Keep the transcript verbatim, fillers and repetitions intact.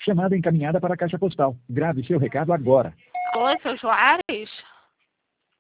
Chamada encaminhada para a caixa postal. Grave seu recado agora. Oi, seu Juarez?